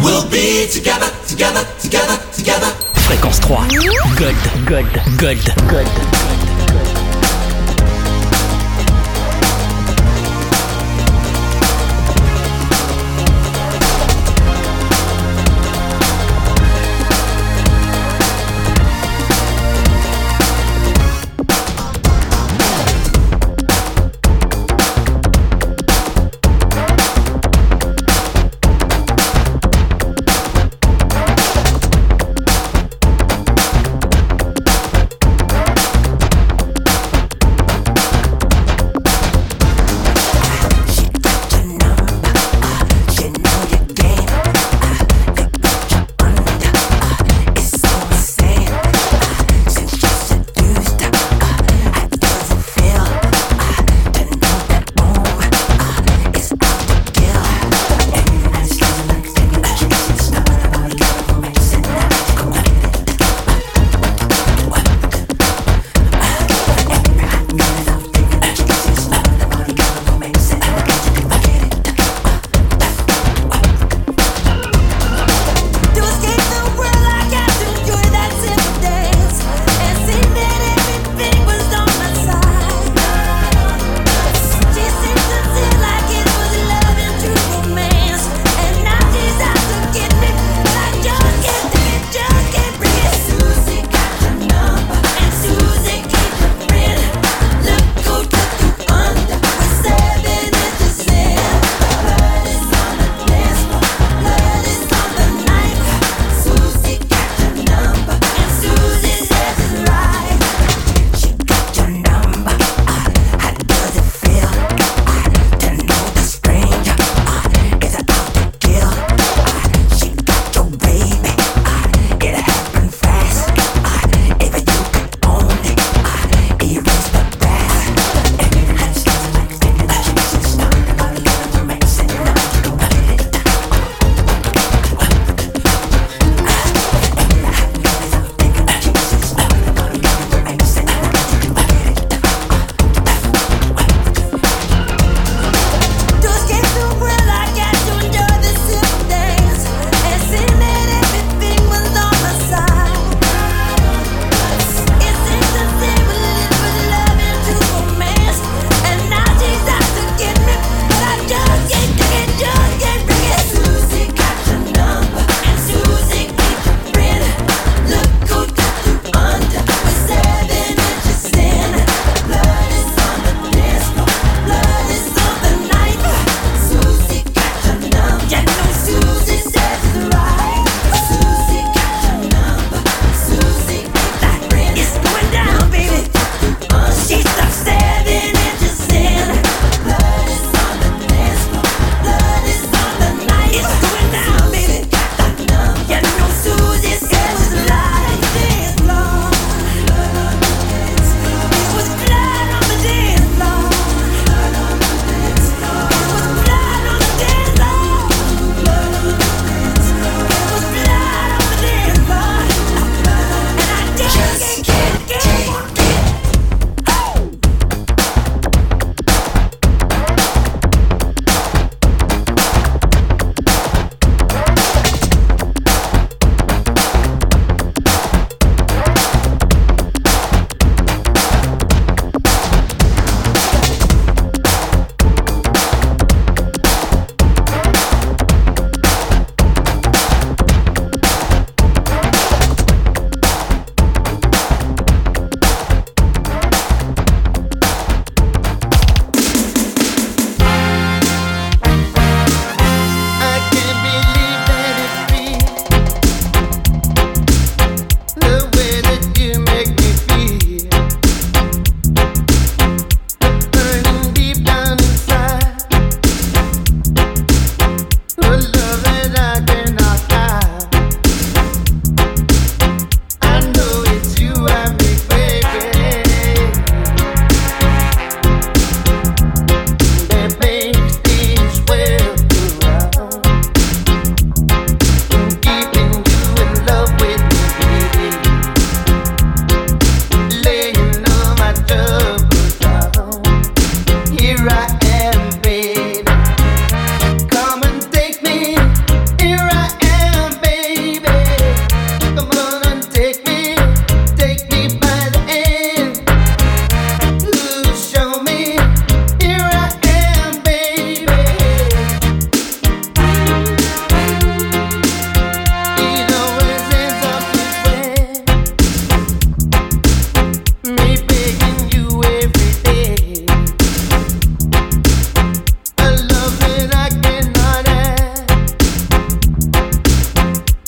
We'll be together, together, together, together. Fréquence 3. Gold, gold, gold, gold.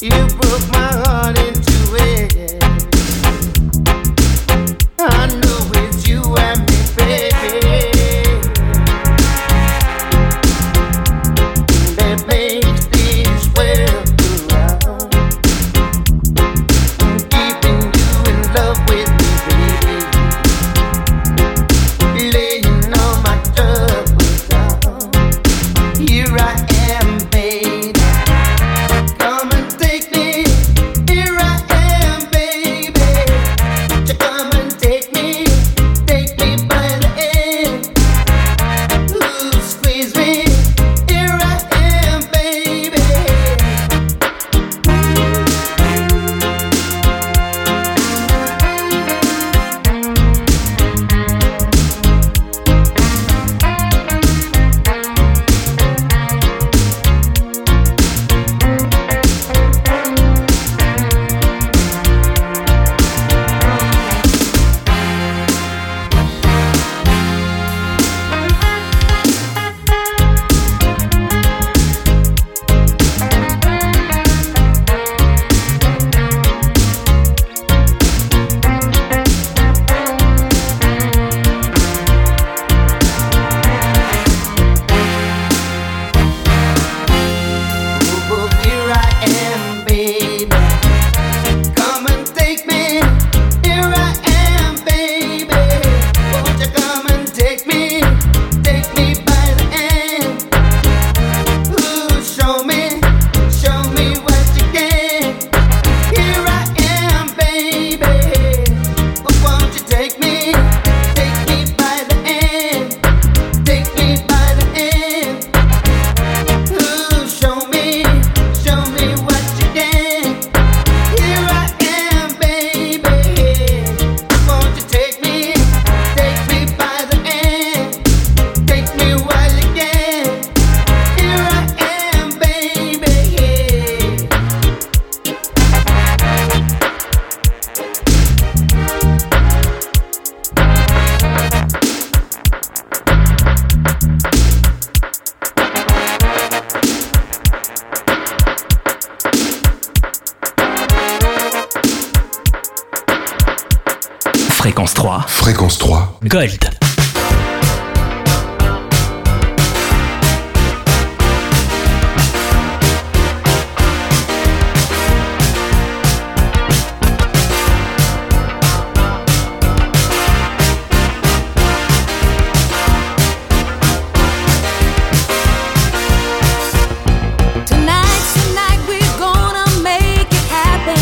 Fréquence 3. Fréquence 3. Gold.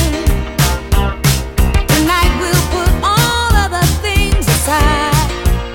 Tonight we'll put all other things aside.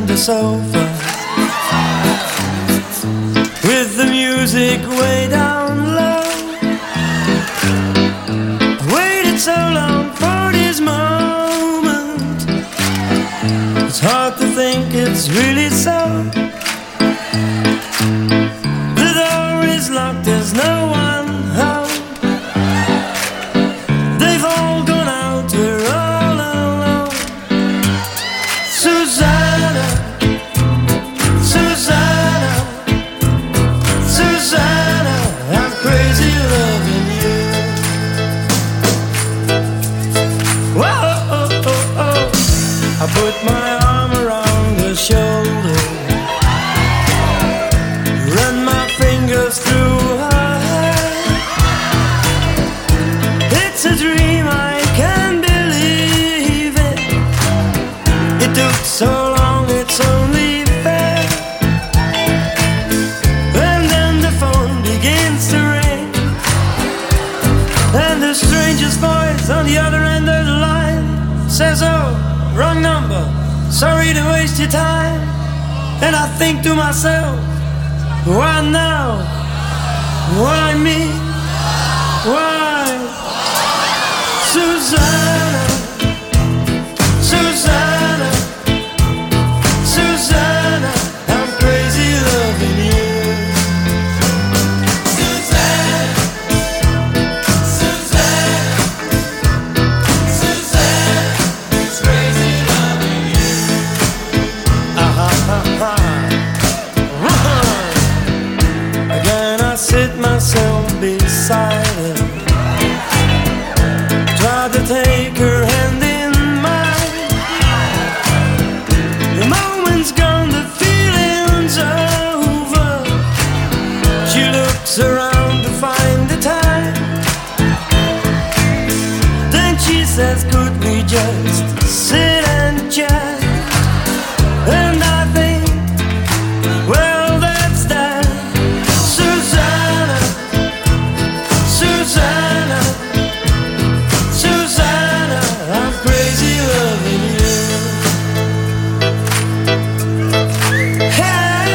the sofa with the music way down low. I waited so long for this moment. It's hard to think it's really so. The door is locked, there's no one home. They've all gone out, we're all alone. Susanna, Susanna, Susanna, I'm crazy loving you. Whoa, oh, oh, oh. I put my arm around her shoulder, run my fingers through her hair. It's a dream, I can't believe it. It took so long, it's only fair. And then the phone begins to ring, and the stranger's voice on the other end of the line says, oh, wrong number, sorry to waste your time. And I think to myself, why now? Why me? Why? Susanna, Susanna, Susanna, I'm crazy loving you. Susanna, Susanna, Susanna, it's crazy loving you. Again I sit myself beside her, try to take her hand in mine. The moment's gone, the feeling's over. She looks around to find the time. Then she says, could we just sit and chat? And I think, well, that's that. Susanna, Susanna, Susanna, I'm crazy loving you. Hey.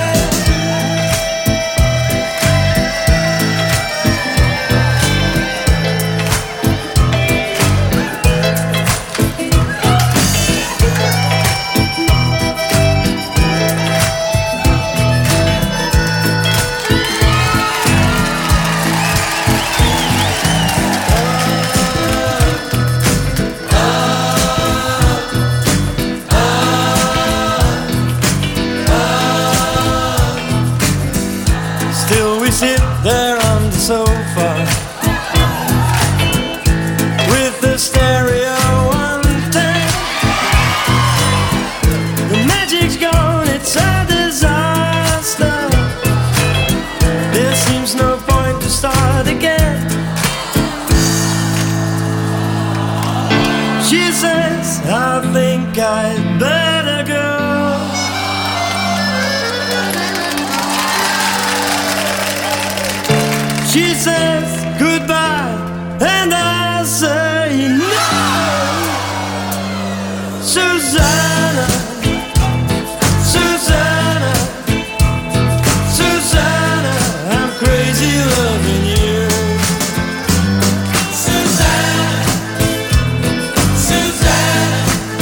Still we sit there on the sofa with the stereo on tape. The magic's gone, it's a disaster. There seems no point to start again. She says, I think I'd better go. She says goodbye, and I say no. Susanna, Susanna, Susanna, I'm crazy loving you. Susanna, Susanna,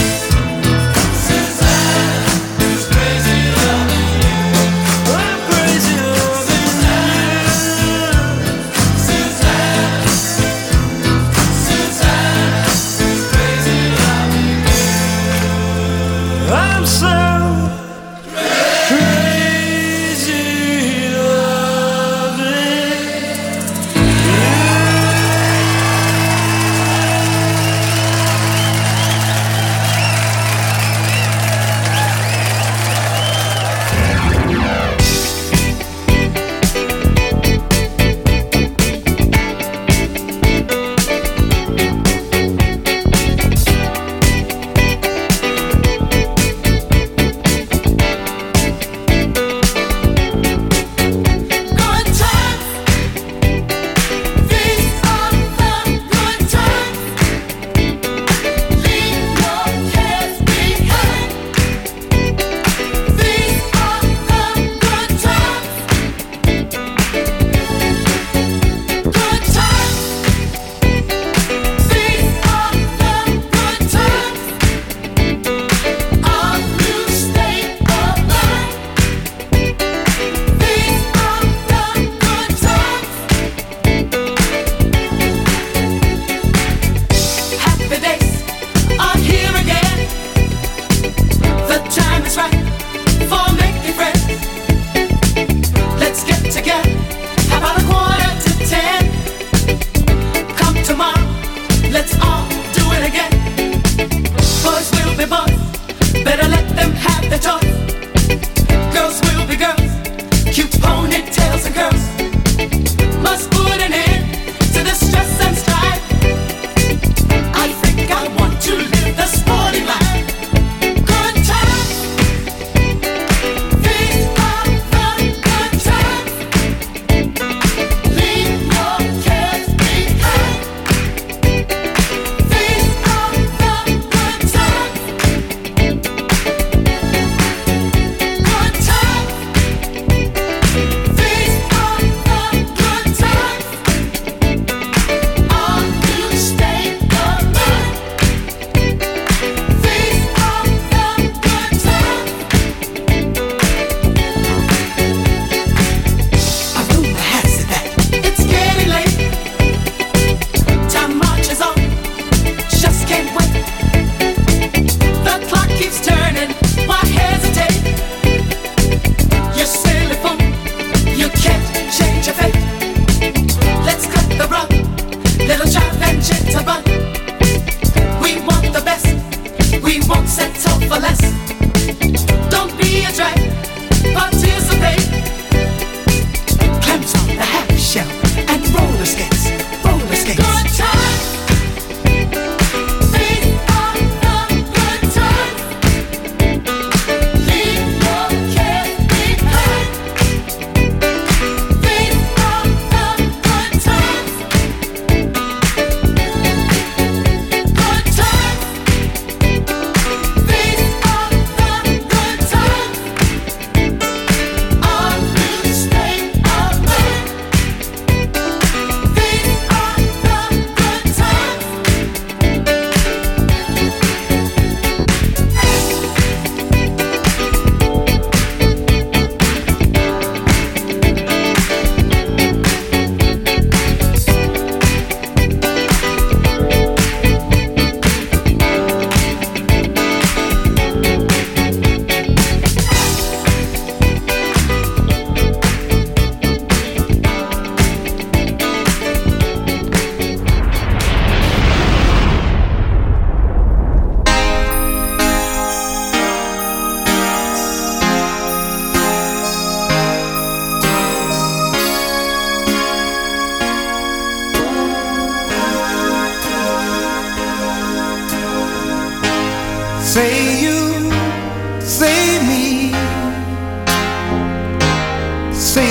Susanna, who's crazy loving you. I'm crazy loving you.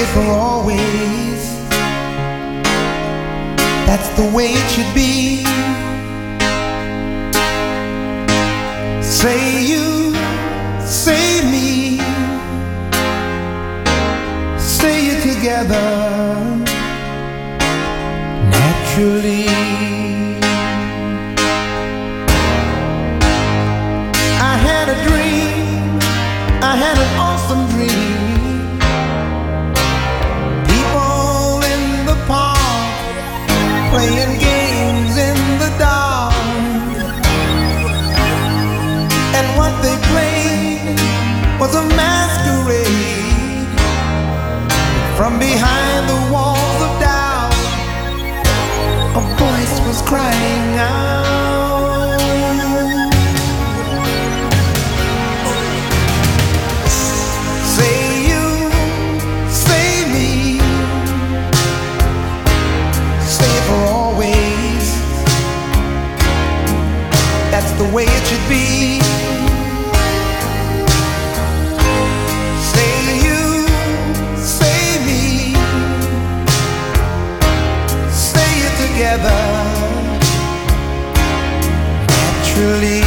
for always. That's the way it should be. Say you, say me, say it together naturally. I had a dream, I had an awesome dream. People in the park playing games in the dark. And what they played was a masquerade. From behind the walls of doubt, a voice was crying out. Say you, say me, say it for always. That's the way it should be. Together naturally.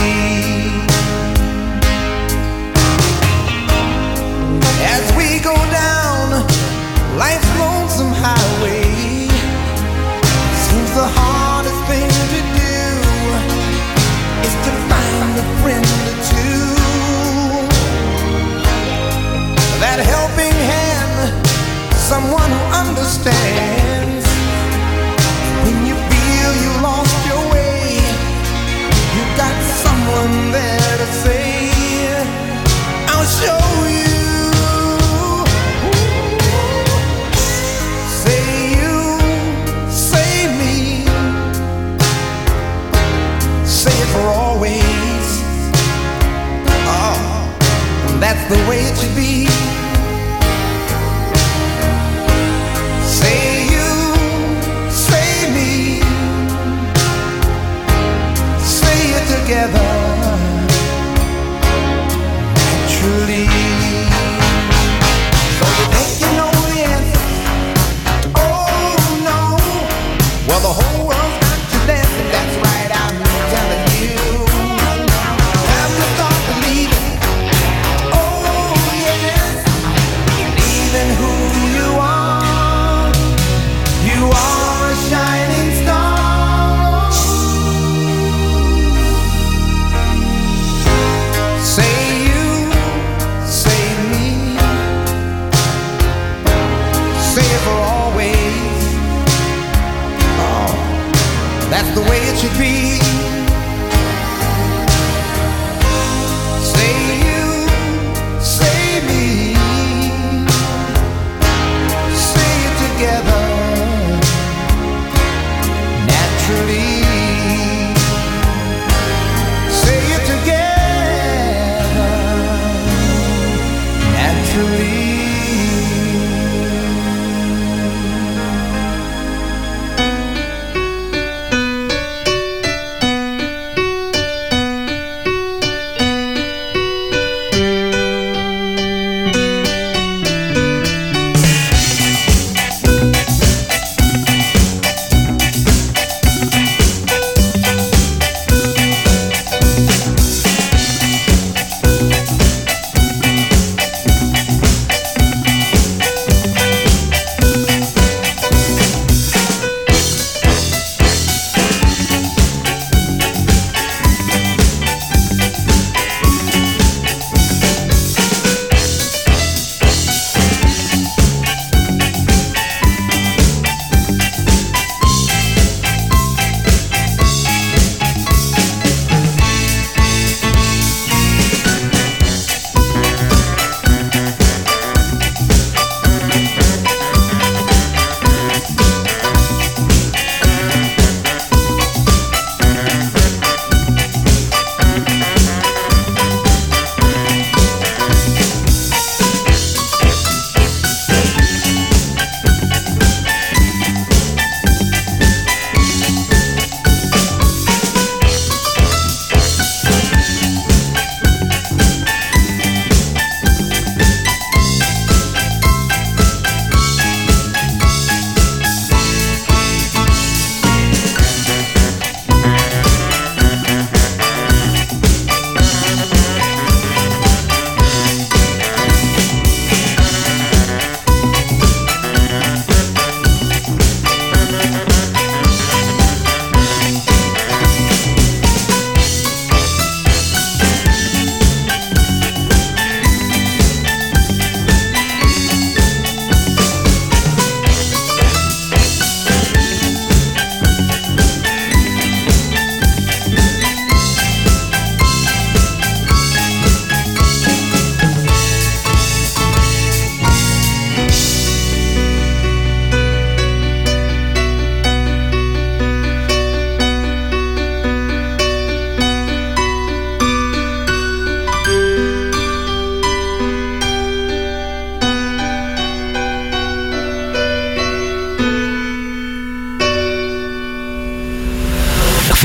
As we go down life's lonesome highway, seems the hardest thing to do is to find a friend or two. That helping hand, someone who understands. When you feel you lost your way, you got someone there to say, I'll show you. Say you, say me, say it for always. Oh, that's the way it should be. Say you, together naturally. So you think you know the answer? Oh no. Well, the whole world's got you dancing. That's right, I'm telling you. Have to start believing. Oh yes, believing who you are. You are a shining star. That's the way it should be. Say you, say me, say it together naturally. Say it together naturally.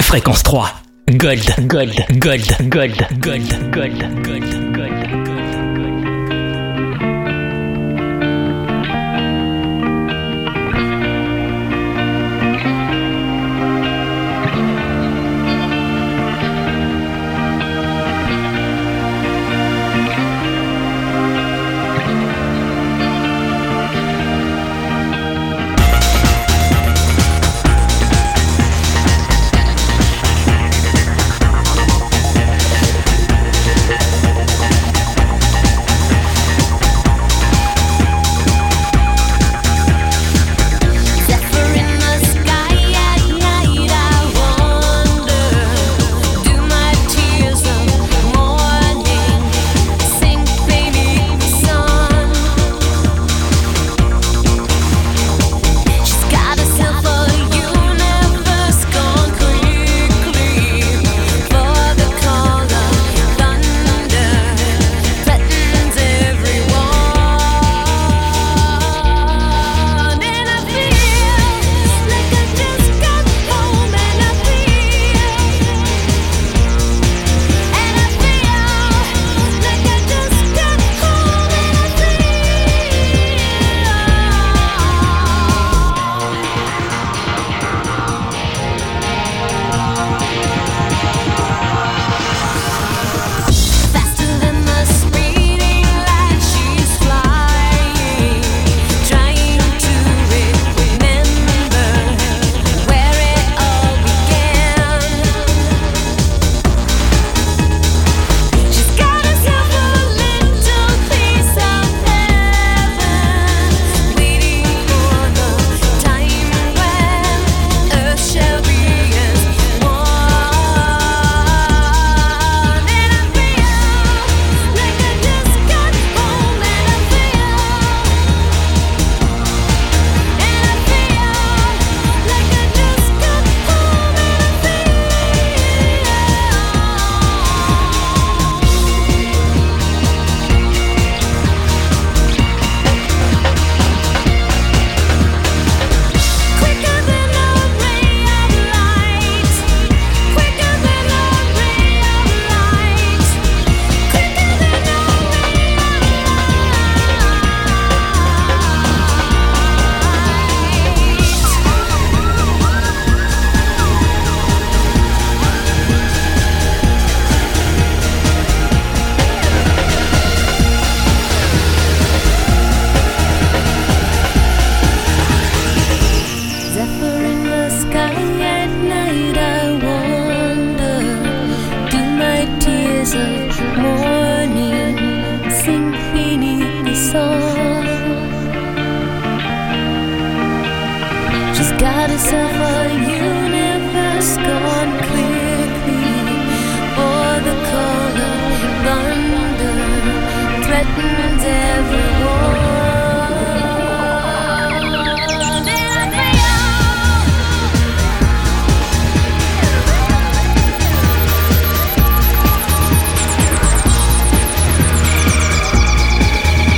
Fréquence 3. Gold, gold, gold, gold, gold, gold, gold, gold.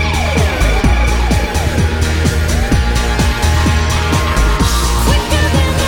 Quicker than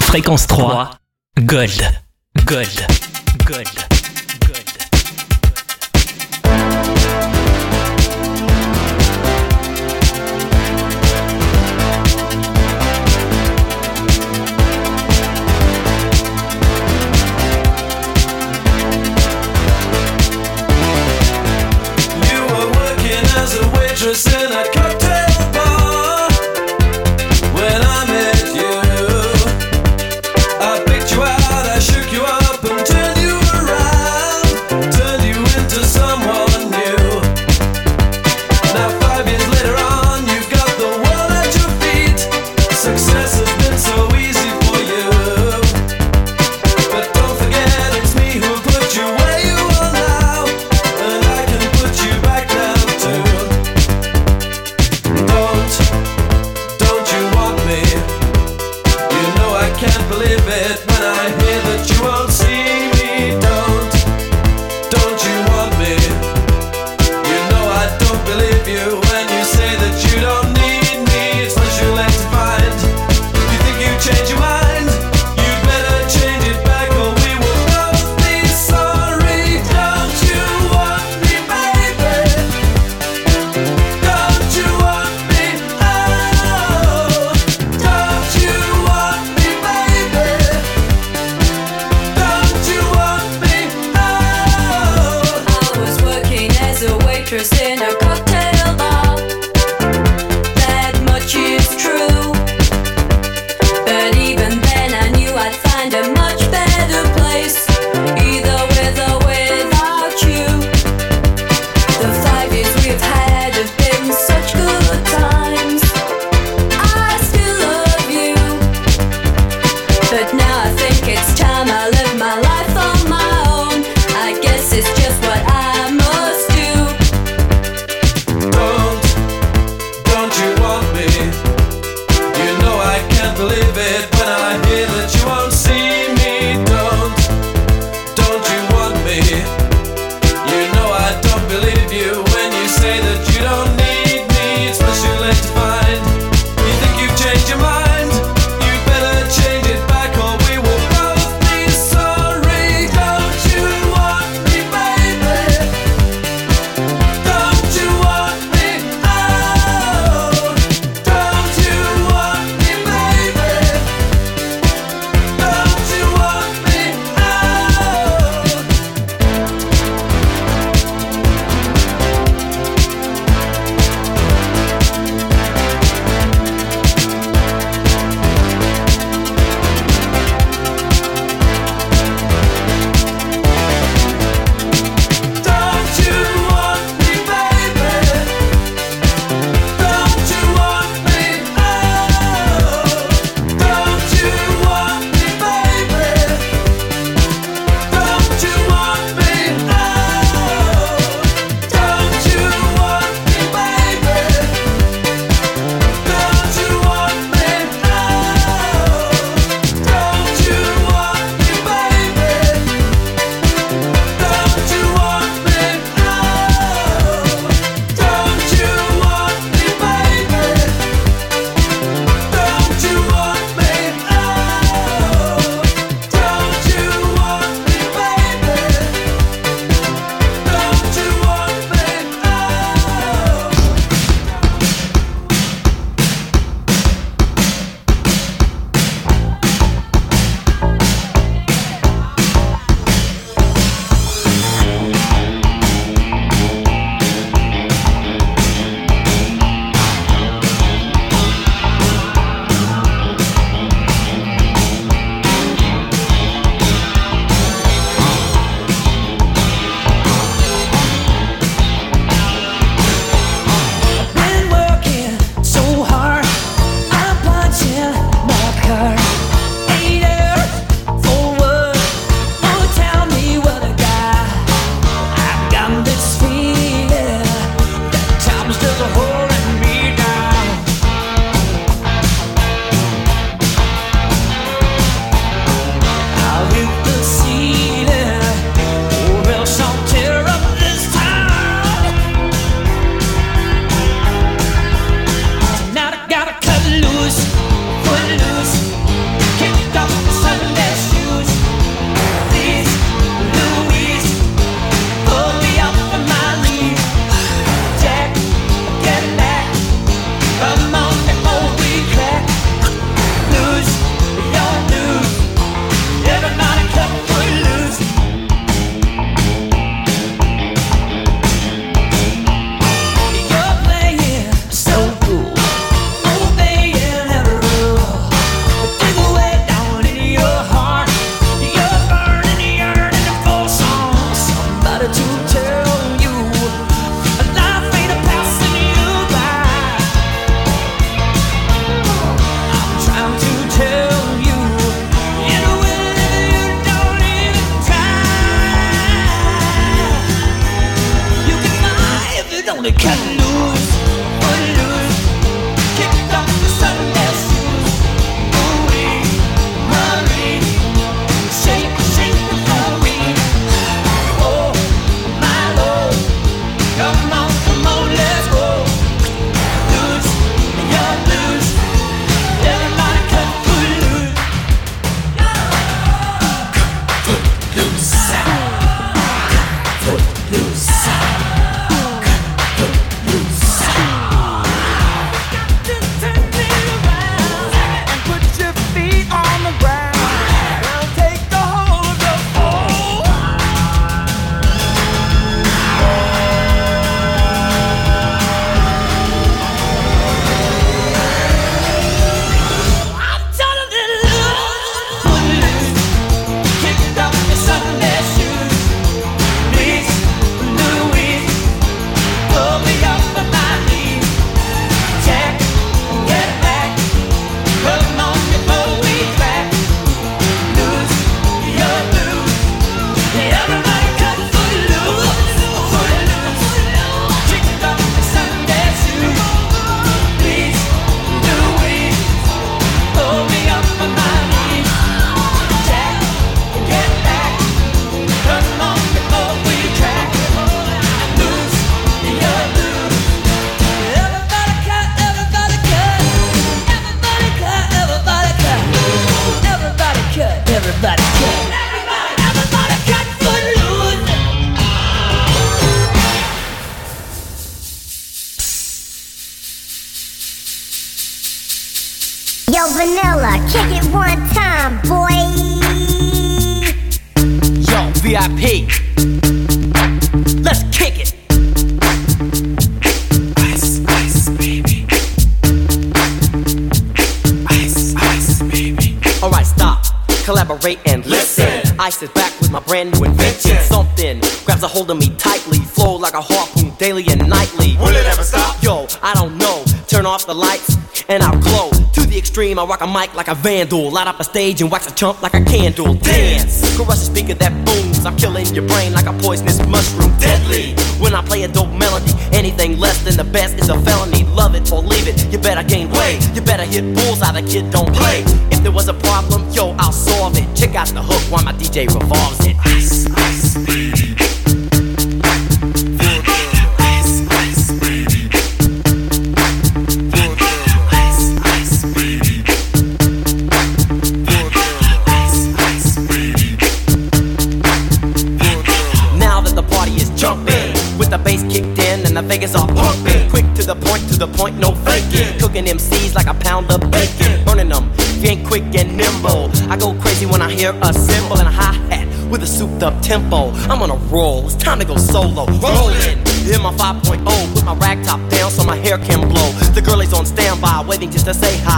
Fréquence 3, Gold. Gold. Gold. Gold. Waitress in a cocktail bar. When I met you, I picked you out, I shook you up and turned you around, turned you into someone new. Now 5 years later on, you've got the world at your feet. Success has been so easy for you, but don't forget it's me who put you where you are now, and I can put you back now too. Don't you want me? You know I can't believe it when I hear that you won't see me. Don't you want me? You know I don't believe you when you say that you don't need me. It's much too late to find. You think you change your mind? You'd better change it back or we will both be sorry. Don't you want me, baby? Don't you want me? Oh, don't you want me, baby? Don't you want me? Oh. I was working as a waitress in a cocktail bar. That much is true. But even then I knew I'd find a much better place, either with or without you. The 5 years we've had have been such good times. I still love you, but now I think it's time I live my life on my own. I guess it's just what I must do. Don't you want me? You know I can't believe it when I hear that you won't see me. Don't you want me? You know I don't believe you when you say that you don't need me. It's much too late to find. You think you've changed your mind? You'd better change it back or we will both be sorry. Don't you want me, baby? Don't you want me? Oh, don't you want me, baby? Yo, Vanilla, kick it one time, boy. Yo, VIP, let's kick it. Ice, ice, baby. Ice, ice, baby. Alright, stop, collaborate and listen. Ice is back with my brand new invention. Something grabs a hold of me tightly, flow like a harpoon daily and nightly. Will it ever stop? Yo, I don't know. Turn off the lights and I'll glow. To the extreme, I rock a mic like a vandal. Light up a stage and wax a chump like a candle. Dance, crush a speaker that booms. I'm killing your brain like a poisonous mushroom. Deadly, when I play a dope melody. Anything less than the best is a felony. Love it or leave it, you better gain weight. You better hit bullseye, the kid don't play. If there was a problem, yo, I'll solve it. Check out the hook while my DJ revolves it. Ice, ice, baby. Ice, ice, baby. Ice, ice, baby. Ice, ice, baby. Now that the party is jumping, with the bass kicked in and the Vegas are pumping. Quick to the point, no faking. Cooking MCs like a pound of bacon. Burning them, if you ain't quick and nimble. I go crazy when I hear a cymbal and a hi-hat with a souped up tempo. I'm on a roll, it's time to go solo. Rollin', hit my 5.0, put my rag top down so my hair can blow. The girl is on standby, waiting just to say hi.